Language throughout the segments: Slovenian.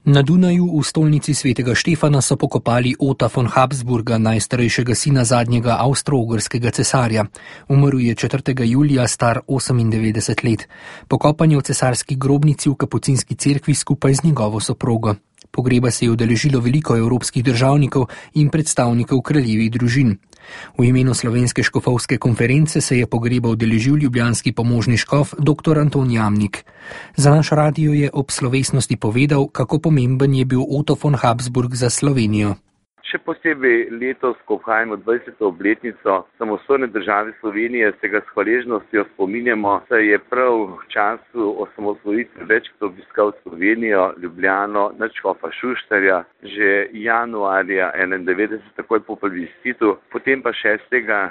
Na Dunaju v stolnici svetega Štefana so pokopali Ota von Habsburga, najstarejšega sina zadnjega avstro-ogrskega cesarja. Umrl je 4. julija, star 98 let. Pokopan je v cesarski grobnici v Kapucinski cerkvi skupaj z njegovo soprogo. Pogreba se je udeležilo veliko evropskih državnikov in predstavnikov kraljevih družin. V imenu Slovenske škofovske konference se je pogreba udeležil ljubljanski pomožni škof dr. Anton Jamnik. Za naš radio je ob slovesnosti povedal, kako pomemben je bil Otto von Habsburg za Slovenijo. Še posebej letos, ko obhajamo 20. obletnico samostojne države Slovenije, se ga s hvaležnostjo spominjamo, saj je prav v času osamosvojitve večkrat obiskal Slovenijo, Ljubljano, nadškofa Šuštarja, že januarja 1991, takoj po plebiscitu, potem pa 6.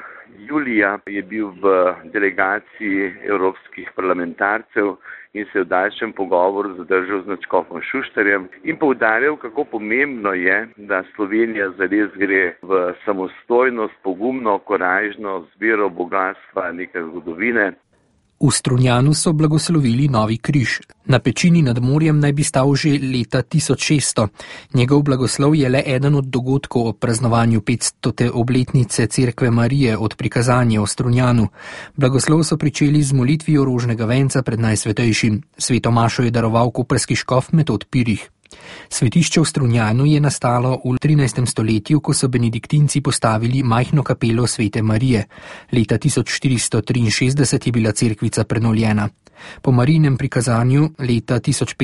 julija je bil v delegaciji evropskih parlamentarcev in se v daljšem pogovoru zadržal z nadškofom Šuštarjem in poudarjal, kako pomembno je, da Slovenija zares gre v samostojnost, pogumno, korajžno zbiro bogatstva neke zgodovine. V Strunjanu so blagoslovili novi križ. Na pečini nad morjem naj bi stal že leta 1600. Njegov blagoslov je le eden od dogodkov ob praznovanju 500. obletnice Cerkve Marije od prikazanja v Strunjanu. Blagoslov so pričeli z molitvijo rožnega venca pred Najsvetejšim. Sveto mašo je daroval koprski škof Metod Pirih. Svetišče v Strunjanu je nastalo v 13. stoletju, ko so benediktinci postavili majhno kapelo Svete Marije. Leta 1463 je bila cerkvica prenovljena. Po Marijinem prikazanju leta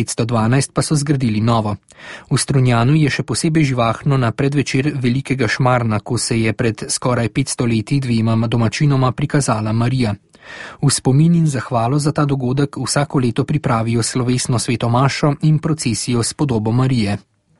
1512 pa so zgradili novo. V Strunjanu je še posebej živahno na predvečer velikega šmarna, ko se je pred skoraj 500 leti dvema domačinoma prikazala Marija. V spomin in zahvalo za ta dogodek vsako leto pripravijo slovesno sveto mašo in procesijo s podobo Marije.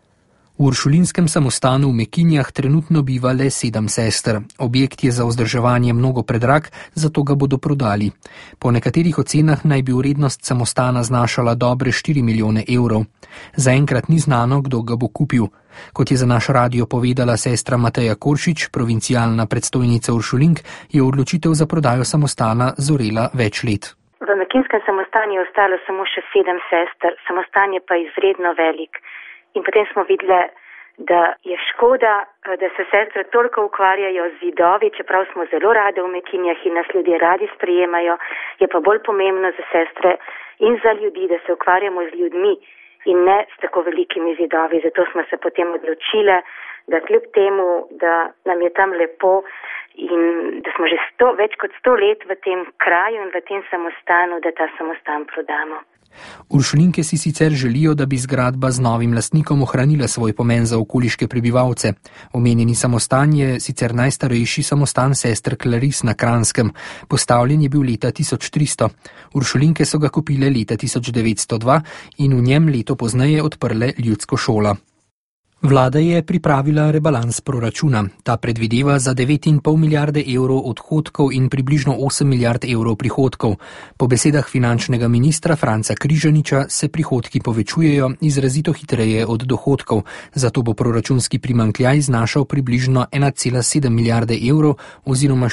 V uršulinskem samostanu v Mekinjah trenutno biva le 7 sester. Objekt je za vzdrževanje mnogo predrag, zato ga bodo prodali. Po nekaterih ocenah naj bi vrednost samostana znašala dobre 4 milijone evrov. Zaenkrat ni znano, kdo ga bo kupil. Kot je za naš radio povedala sestra Mateja Koršič, provincialna predstojnica uršulink, je odločitev za prodajo samostana zorela več let. V mekinjskem samostanu je ostalo samo še 7 sester, samostan je pa izredno velik. In potem smo videli, da je škoda, da se sestre toliko ukvarjajo z zidovi, čeprav smo zelo rade v Mekinjah in nas ljudje radi sprejemajo, je pa bolj pomembno za sestre in za ljudi, da se ukvarjamo z ljudmi in ne s tako velikimi zidovi. Zato smo se potem odločile, da kljub temu, da nam je tam lepo in da smo že več kot 100 let v tem kraju in v tem samostanu, da ta samostan prodamo. Uršulinke si sicer želijo, da bi zgradba z novim lastnikom ohranila svoj pomen za okoliške prebivalce. Omenjeni samostan je sicer najstarejši samostan sester Klaris na Kranskem. Postavljen je bil leta 1300. Uršulinke so ga kupile leta 1902 in v njem leto pozneje odprle ljudsko šolo. Vlada je pripravila rebalans proračuna. Ta predvideva za 9,5 milijarde evrov odhodkov in približno 8 milijard evrov prihodkov. Po besedah finančnega ministra Franca Križaniča se prihodki povečujejo izrazito hitreje od dohodkov, zato bo proračunski primanjkljaj znašal približno 1,7 milijarde evrov oziroma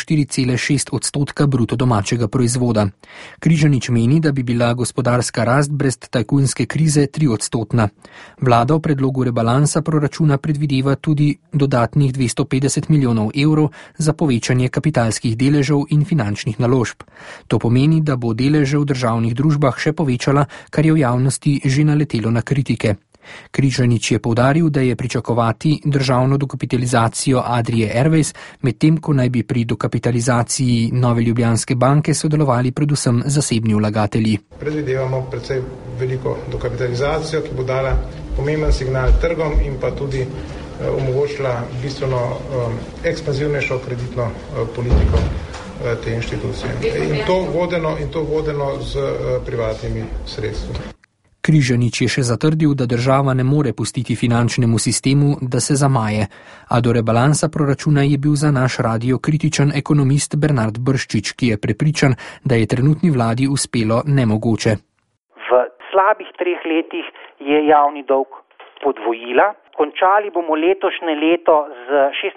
4,6% bruto domačega proizvoda. Križanič meni, da bi bila gospodarska rast brez tajkunske krize 3%. Vlada v predlogu rebalansa proračuna predvideva tudi dodatnih 250 milijonov evrov za povečanje kapitalskih deležev in finančnih naložb. To pomeni, da bo deleže v državnih družbah še povečala, kar je v javnosti že naletelo na kritike. Križanič je poudaril, da je pričakovati državno dokapitalizacijo Adrie Airways, medtem ko naj bi pri dokapitalizaciji Nove Ljubljanske banke sodelovali predvsem zasebni vlagatelji. Predvidevamo precej veliko dokapitalizacijo, ki bo dala pomemben signal trgom in pa tudi omogočila bistveno ekspanzivnejšo kreditno politiko te inštitucije. In to vodeno z privatnimi sredstvi. Križanič je še zatrdil, da država ne more pustiti finančnemu sistemu, da se zamaje. A do rebalansa proračuna je bil za naš radio kritičen ekonomist Bernard Brščič, ki je prepričan, da je trenutni vladi uspelo nemogoče. V slabih 3 letih je javni dolg podvojila, Končali bomo letošnje leto z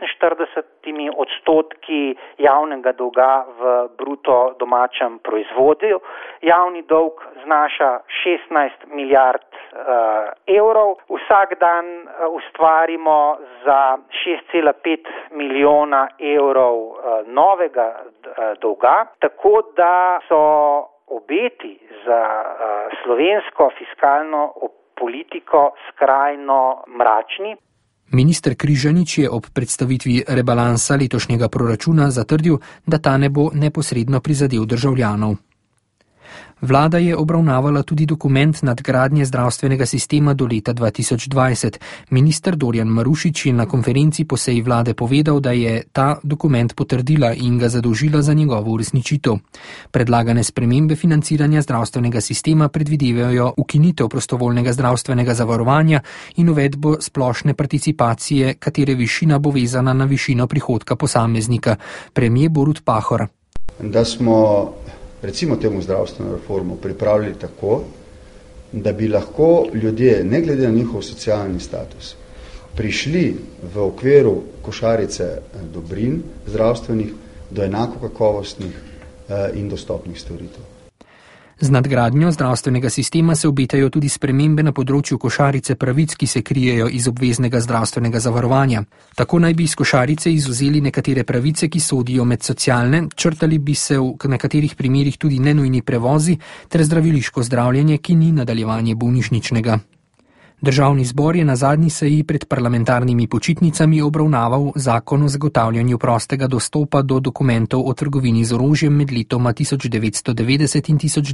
46% javnega dolga v bruto domačem proizvodu. Javni dolg znaša 16 milijard evrov. Vsak dan ustvarimo za 6,5 milijona evrov novega dolga, tako da so obeti za slovensko fiskalno politiko skrajno mračni. Minister Križanič je ob predstavitvi rebalansa letošnjega proračuna zatrdil, da ta ne bo neposredno prizadel državljanov. Vlada je obravnavala tudi dokument nadgradnje zdravstvenega sistema do leta 2020. Minister Dorjan Marušič je na konferenci po seji vlade povedal, da je ta dokument potrdila in ga zadolžila za njegovo uresničitev. Predlagane spremembe financiranja zdravstvenega sistema predvidevajo ukinitev prostovoljnega zdravstvenega zavarovanja in uvedbo splošne participacije, katere višina bo vezana na višino prihodka posameznika. Premier Borut Pahor. Da smo recimo temu zdravstveno reformo pripravili tako, da bi lahko ljudje, ne glede na njihov socialni status, prišli v okviru košarice dobrin zdravstvenih do enako kakovostnih in dostopnih storitev. Z nadgradnjo zdravstvenega sistema se obetajo tudi spremembe na področju košarice pravic, ki se krijejo iz obveznega zdravstvenega zavarovanja. Tako naj bi iz košarice izvzeli nekatere pravice, ki sodijo med socialne, črtali bi se v nekaterih primerih tudi nenujni prevozi ter zdraviliško zdravljenje, ki ni nadaljevanje bolnišničnega. Državni zbor je na zadnji seji pred parlamentarnimi počitnicami obravnaval zakon o zagotavljanju prostega dostopa do dokumentov o trgovini z orožjem med letoma 1990 in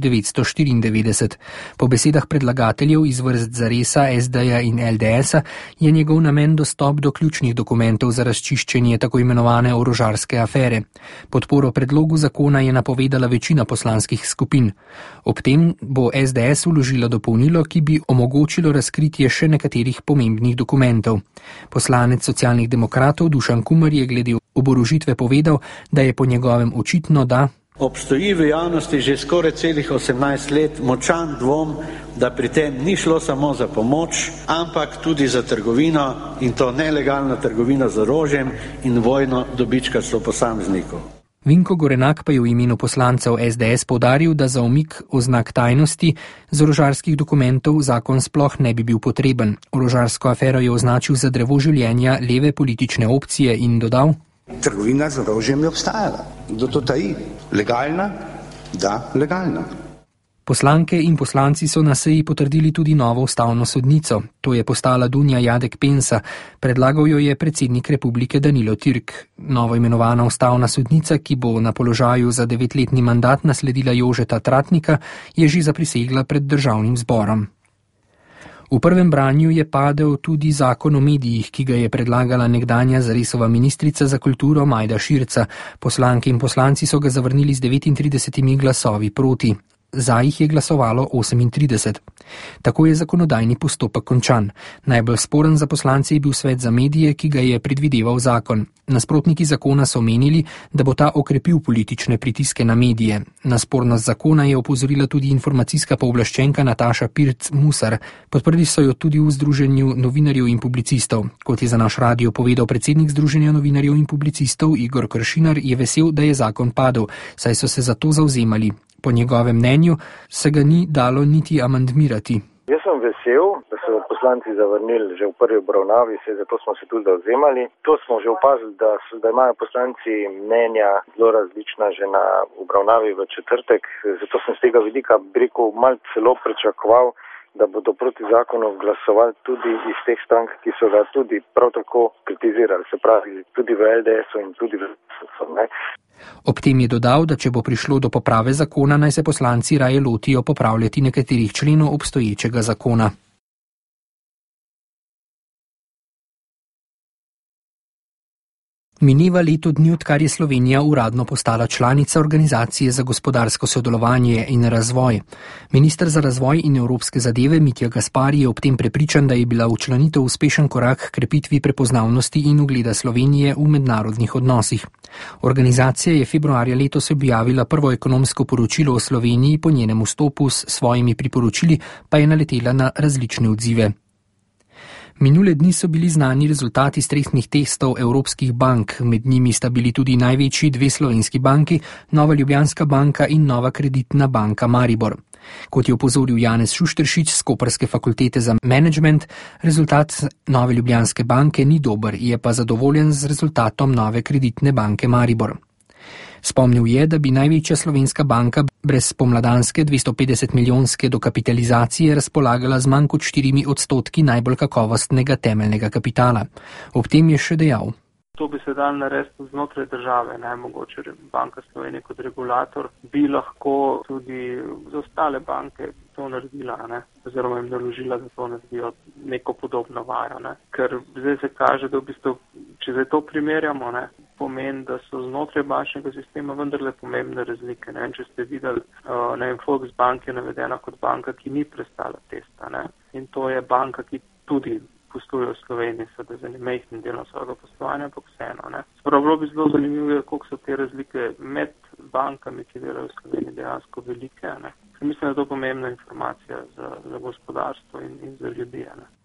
1994. Po besedah predlagateljev iz vrst Zaresa, SD-ja in LDS-a je njegov namen dostop do ključnih dokumentov za razčiščenje tako imenovane orožarske afere. Podporo predlogu zakona je napovedala večina poslanskih skupin. Ob tem bo SDS vložila dopolnilo, ki bi omogočilo razkritje še nekaterih pomembnih dokumentov. Poslanec socialnih demokratov Dušan Kumer je glede oborožitve povedal, da je po njegovem očitno, da obstoji v javnosti že skoraj celih 18 let močan dvom, da pri tem ni šlo samo za pomoč, ampak tudi za trgovino, in to nelegalno trgovino z orožjem in vojno dobičkarstvo posameznikov. Vinko Gorenak pa je v imenu poslancev SDS poudaril, da za umik oznak tajnosti z orožarskih dokumentov zakon sploh ne bi bil potreben. Orožarsko afero je označil za drevo življenja leve politične opcije in dodal: Trgovina z orožjem je obstajala. Kdo to taji? Legalna? Da, legalna. Poslanke in poslanci so na seji potrdili tudi novo ustavno sodnico. To je postala Dunja Jadek Pensa. Predlagal jo je predsednik republike Danilo Türk. Novo imenovana ustavna sodnica, ki bo na položaju za 9-letni mandat nasledila Jožeta Tratnika, je že zaprisegla pred državnim zborom. V prvem branju je padel tudi zakon o medijih, ki ga je predlagala nekdanja Zaresova ministrica za kulturo Majda Širca. Poslanke in poslanci so ga zavrnili z 39 glasovi proti. Za jih je glasovalo 38. Tako je zakonodajni postopek končan. Najbolj sporen za poslance je bil svet za medije, ki ga je predvideval zakon. Nasprotniki zakona so menili, da bo ta okrepil politične pritiske na medije. Na spornost zakona je opozorila tudi informacijska pooblaščenka Nataša Pirc Musar. Podprli so jo tudi v Združenju novinarjev in publicistov. Kot je za naš radio povedal predsednik Združenja novinarjev in publicistov Igor Kršinar, je vesel, da je zakon padel, saj so se za to zavzemali. Po njegovem mnenju se ga ni dalo niti amandmirati. Jaz sem vesel, da so poslanci zavrnili že v prvi obravnavi, zato smo se tudi zavzemali. To smo že opazili, da imajo poslanci mnenja zelo različna že na obravnavi v četrtek. Zato sem z tega vidika malo celo pričakoval, da bodo proti zakonu glasovali tudi iz teh strank, ki so ga tudi prav tako kritizirali, se pravi tudi v LDS-u in tudi v LDS-u. Ob tem je dodal, da če bo prišlo do poprave zakona, naj se poslanci raje lotijo popravljati nekaterih členov obstoječega zakona. Mineva leto dni, odkar je Slovenija uradno postala članica Organizacije za gospodarsko sodelovanje in razvoj. Minister za razvoj in evropske zadeve Mitja Gaspari je ob tem prepričan, da je bila včlanitev uspešen korak k krepitvi prepoznavnosti in ugleda Slovenije v mednarodnih odnosih. Organizacija je februarja letos objavila prvo ekonomsko poročilo o Sloveniji, po njenem vstopu s svojimi priporočili pa je naletela na različne odzive. Minule dni so bili znani rezultati stresnih testov evropskih bank, med njimi sta bili tudi največji dve slovenski banki, Nova Ljubljanska banka in Nova kreditna banka Maribor. Kot je opozoril Janez Šušteršič z Koprske fakultete za menedžment, rezultat Nove Ljubljanske banke ni dober, je pa zadovoljen z rezultatom Nove kreditne banke Maribor. Spomnil je, da bi največja slovenska banka brez pomladanske 250 milijonske dokapitalizacije razpolagala z manj kot 4% najbolj kakovostnega temeljnega kapitala. Ob tem je še dejal. To bi se dal narediti znotraj države, mogoče Banka Slovenije kot regulator bi lahko tudi za ostale banke to naredila, oziroma jim naložila, da to naredijo neko podobno vajo. Ker zdaj se kaže, da v bistvu, če zdaj to primerjamo, pomeni, da so znotraj bančnega sistema vendarle pomembne razlike. Če ste videli, Volksbank je navedena kot banka, ki ni prestala testa. In to je banka, ki tudi posluje v Sloveniji, seveda za nemajhnim delom svojega poslovanja, ampak vseeno. Bilo bi zelo zanimivo, koliko so te razlike med bankami, ki delajo v Sloveniji, dejansko velike. Mislim, da je to pomembna informacija za gospodarstvo in za ljudi.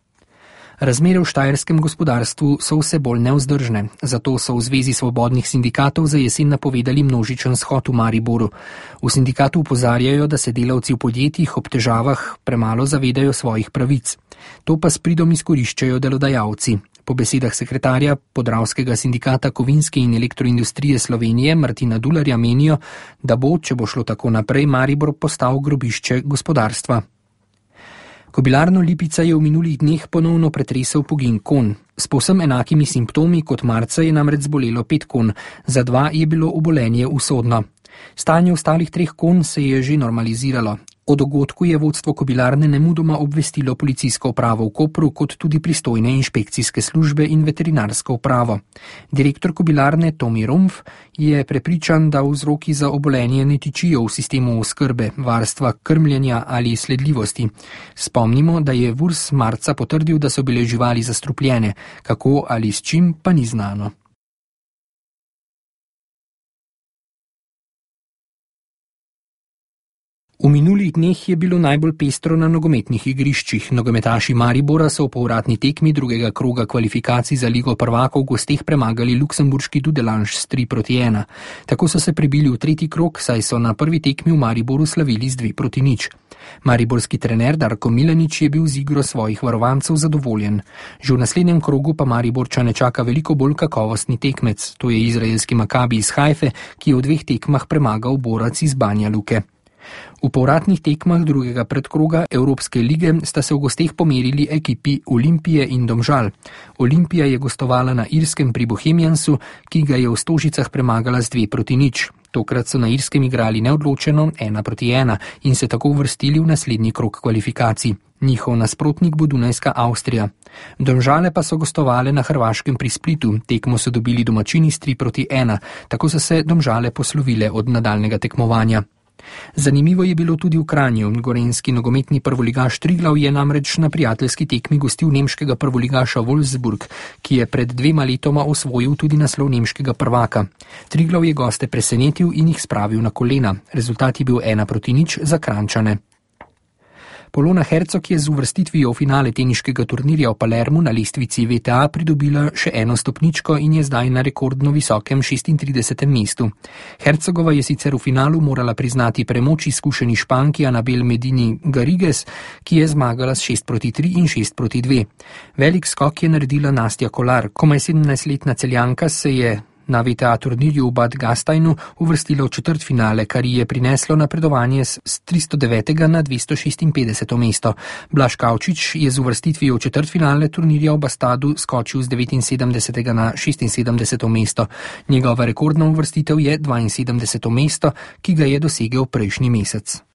Razmere v štajerskem gospodarstvu so vse bolj nevzdržne, zato so v Zvezi svobodnih sindikatov za jesen napovedali množičen shod v Mariboru. V sindikatu opozarjajo, da se delavci v podjetjih ob težavah premalo zavedajo svojih pravic. To pa s pridom izkoriščajo delodajalci. Po besedah sekretarja Podravskega sindikata kovinske in elektroindustrije Slovenije Martina Dularja menijo, da bo, če bo šlo tako naprej, Maribor postal grobišče gospodarstva. Kobilarno Lipica je v minulih dneh ponovno pretresel pogin konj. S povsem enakimi simptomi kot marca je namreč zbolelo 5 konj, za 2 je bilo obolenje usodno. Stanje ostalih 3 konj se je že normaliziralo. O dogodku je vodstvo kobilarne nemudoma obvestilo policijsko upravo v Kopru, kot tudi pristojne inšpekcijske službe in veterinarsko upravo. Direktor kobilarne Tomi Rumpf je prepričan, da vzroki za obolenje ne tičijo v sistemu oskrbe, varstva, krmljenja ali sledljivosti. Spomnimo, da je VURS marca potrdil, da so bile živali zastrupljene, kako ali s čim pa ni znano. V minulih dneh je bilo najbolj pestro na nogometnih igriščih. Nogometaši Maribora so v povratni tekmi drugega kroga kvalifikacij za Ligo prvakov gosteh premagali luksemburški Dudelange s 3-1. Tako so se prebili v tretji krog, saj so na prvi tekmi v Mariboru slavili z 2-0. Mariborski trener Darko Milanič je bil z igro svojih varovancev zadovoljen. Že v naslednjem krogu pa Mariborčane čaka veliko bolj kakovostni tekmec. To je izraelski Makabi iz Hajfe, ki je v 2 tekmah premagal Borac iz Banja Luke. V povratnih tekmah drugega predkroga Evropske lige sta se v gosteh pomerili ekipi Olimpije in Domžal. Olimpija je gostovala na Irskem pri Bohemiansu, ki ga je v Stožicah premagala z 2-0. Tokrat so na Irskem igrali neodločeno 1-1 in se tako uvrstili v naslednji krog kvalifikacij. Njihov nasprotnik bo Dunajska Avstrija. Domžale pa so gostovale na Hrvaškem pri Splitu. Tekmo so dobili domačini s 3-1, tako so se Domžale poslovile od nadaljnega tekmovanja. Zanimivo je bilo tudi v Kranju. Gorenjski nogometni prvoligaš Triglav je namreč na prijateljski tekmi gostil nemškega prvoligaša Wolfsburg, ki je pred 2 letoma osvojil tudi naslov nemškega prvaka. Triglav je goste presenetil in jih spravil na kolena. Rezultat je bil 1-0 za Kranjčane. Polona Hercog je z uvrstitvijo v finale teniškega turnirja v Palermu na lestvici VTA pridobila še 1 stopničko in je zdaj na rekordno visokem 36. mestu. Hercogova je sicer v finalu morala priznati premoč izkušeni Španki Anabel Medini Garrigues, ki je zmagala s 6-3 in 6-2. Velik skok je naredila Nastja Kolar. Komaj 17-letna Celjanka se je na VTA turnirju v Bad Gasteinu uvrstila v četrtfinale, kar ji je prineslo napredovanje z 309. na 256. mesto. Blaž Kavčič je z uvrstitvijo v četrtfinale turnirja v Bastadu skočil z 79. na 76. mesto. Njegova rekordna uvrstitev je 72. mesto, ki ga je dosegel prejšnji mesec.